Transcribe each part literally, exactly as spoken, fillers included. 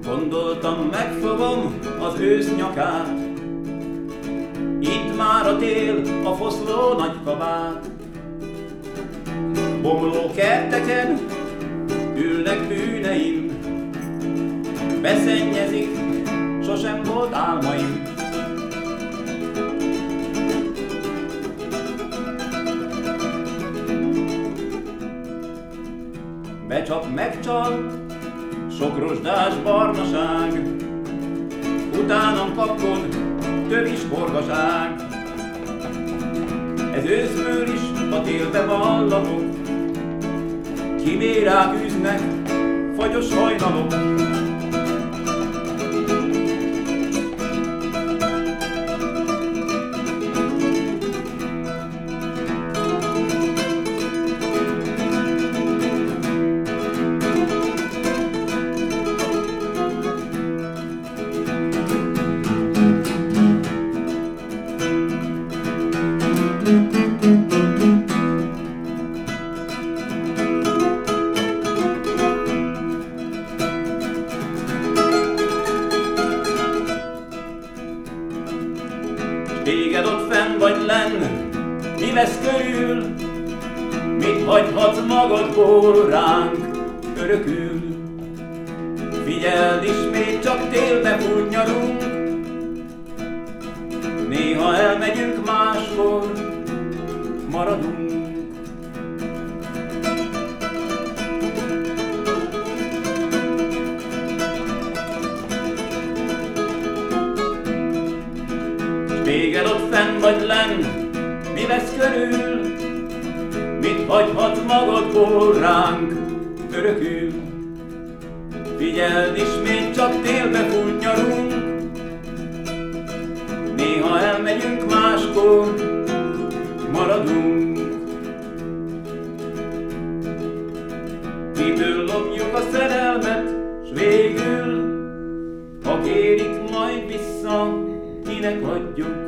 Gondoltam, megfogom az ősz nyakát, itt már a tél, a foszló nagy kabát. Bomló kerteken ülnek bűneim, beszennyezik, sosem volt álmaim. Becsap, megcsal, sok rozsdás barnaság, utánam kapkod, tövis forgaság. Ez őszből is a télbe vallamok, kimérák üznek, fagyos hajnalok. Téged ott fenn vagy lenn, mi vesz körül, mit hagyhatsz magadból ránk örökül. Figyeld, ismét csak télbe fújt nyarunk, néha elmegyünk, máskor maradunk. Téged ott fenn vagy lenn, mi vesz körül, mit hagyhatsz magadból ránk örökül. Figyeld, ismét csak télbe fújt nyarunk, néha elmegyünk, máskor maradunk. Kitől lopjuk a szerelmet, s végül, ha kérik, majd vissza, kinek adjuk.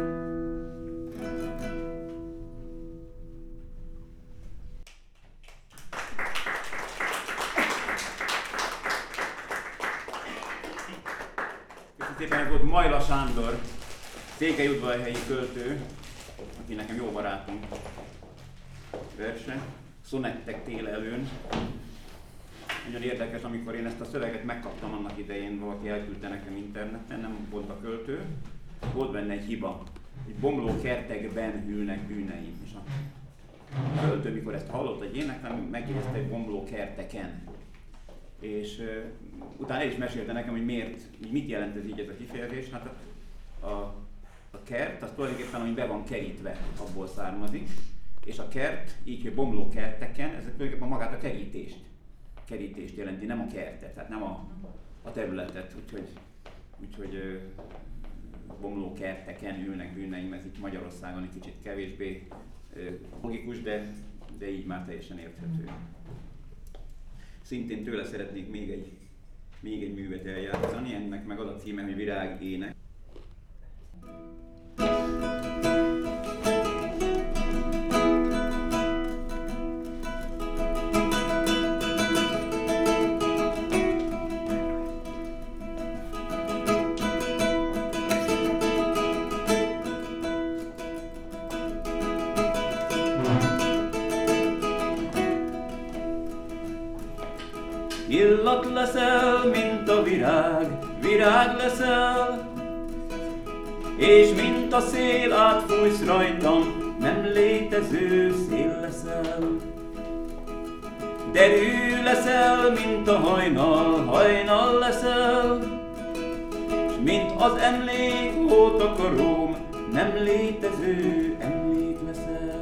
Köszönöm szépen, ez volt Majla Sándor, székelyudvarhelyi költő, aki nekem jó barátom verse, Szonettek télelőn. Nagyon érdekes, amikor én ezt a szöveget megkaptam annak idején, valaki elküldte nekem interneten, nem volt a költő. Volt benne egy hiba, hogy bomló kertekben hűlnek bűneim. És a költő, mikor ezt hallott egy éneklem, megjegyezte, hogy bomló kerteken. És uh, utána el is mesélte nekem, hogy miért, mit jelent ez így ez a kifejezés. Hát a, a, a kert, az tulajdonképpen, ami be van kerítve, abból származik. És a kert, így, hogy bomló kerteken, ez tulajdonképpen magát a kerítést, kerítést jelenti, nem a kertet, tehát nem a, a területet. Úgyhogy, úgyhogy uh, bomló kerteken ülnek bűneim, ez itt Magyarországon egy kicsit kevésbé uh, logikus, de, de így már teljesen érthető. Szintén tőle szeretnék még egy, még egy művet eljátszani, ennek meg az a címe, hogy Virágének. Illat leszel, mint a virág, virág leszel, és mint a szél átfújsz rajtam, nem létező szél leszel. Derű leszel, mint a hajnal, hajnal leszel, s mint az emlék hótakaróm, nem létező emlék leszel.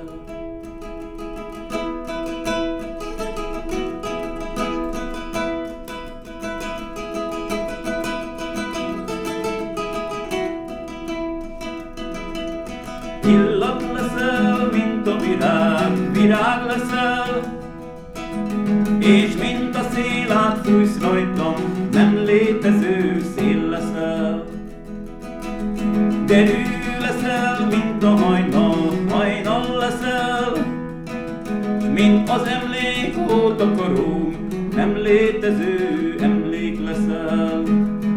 Illat leszel, mint a virág, virág leszel, és mint a szél átfújsz rajtam, nem létező szél leszel. Derű leszel, mint a hajnal, hajnal leszel, mint az emlék hótakaróm, nem létező emlék leszel.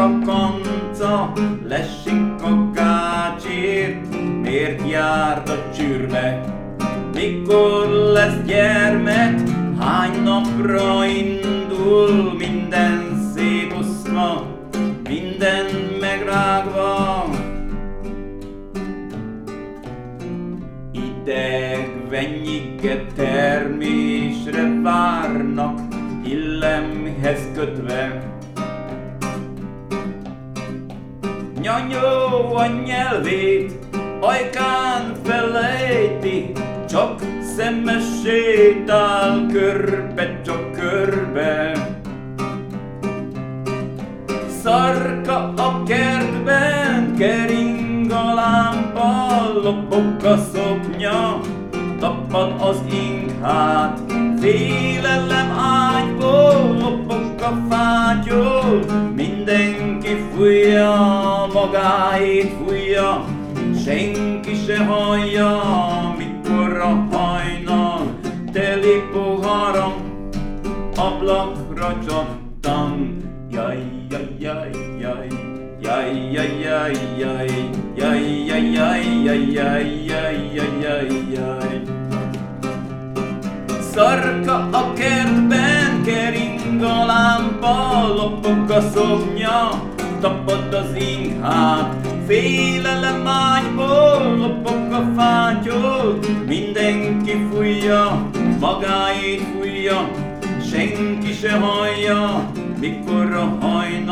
a kanca, lesik a gácsért, miért járt a csürbe? Mikor lesz gyermek, hány napra indul, minden szétosztva, minden megrágva. Idegvennyike termésre várnak, illemhez kötve. Nyanyó a nyelvét, ajkán felejti, csak szeme sétál körbe, csak körbe. Szarka a kertben, kering a lámpa, lopog a szoknya, tapad az inghát. Félelem ágyból, lopog a fátyol, mindenki fújja, magáét fújja, senki se hallja, mikor a hajnal teli pohara ablakra csattan. Jaj, jaj, jaj, jaj, jaj, jaj, jaj, jaj, jaj, jaj, jaj, jaj, jaj, jaj, jaj, jaj, jaj. Szarka a kertben, kering a lámpa, lopog a szoknya, tapad az inghát. Félelem ágyból, lopog a fátyol, mindenki fújja, magáét fújja, senki se hallja, mikor a hajnal